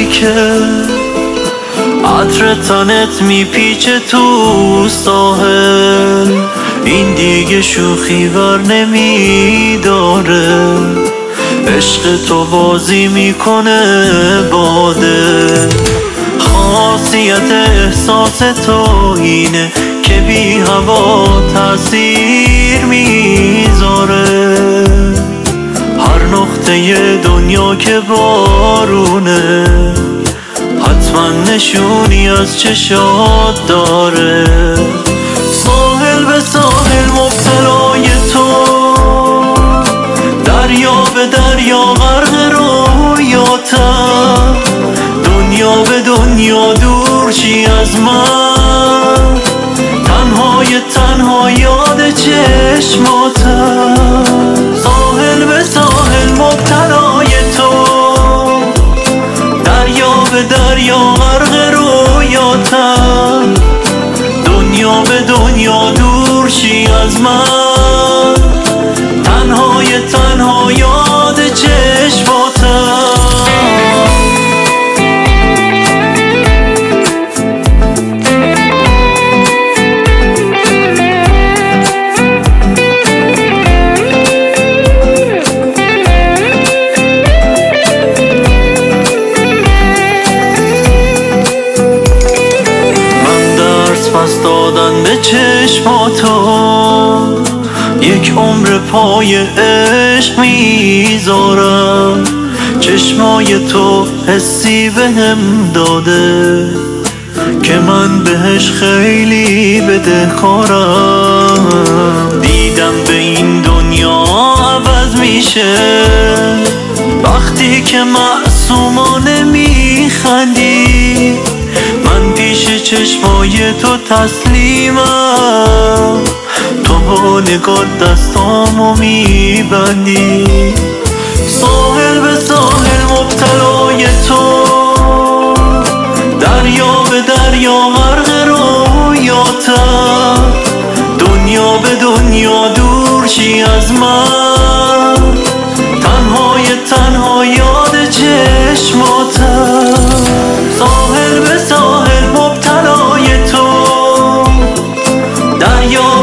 تاریکه، عطر تنت میپیچه تو ساحل، این دیگه شوخی ور نمیداره، عشق تو بازی میکنه باده. خاصیت احساس تو اینه که بی هوا تأثیر میذاره، هر نقطه دنیا که بارونه حتما نشونی از چشات داره. ساحل به ساحل مبتلای تو، دریا به دریا غرق رویاتم، دنیا به دنیا دور چی از من، تنها یاد چشماتم. ساحل به ساحل مبتلای تو، دریا به دریا غرق رویاتم، دنیا به دنیا دور چی از من، تنها یاد چشماتم. پس دادن به چشماتو، یک عمر پای عشق میذارم، چشمای تو حسی بهم داده که من بهش خیلی بدهکارم. دیدم به این دنیا عوض میشه وقتی که معصومانه میخندی، من پیش چشمای تو تسلیمم، تو با نگاه دستامو میبندی. ساحل به ساحل مبتلای تو، دریا به دریا غرق رویاتم، دنیا به دنیا دور چی از من، تنها یاد چشماتم. ساحل به ساحل مبتلای تو، دریا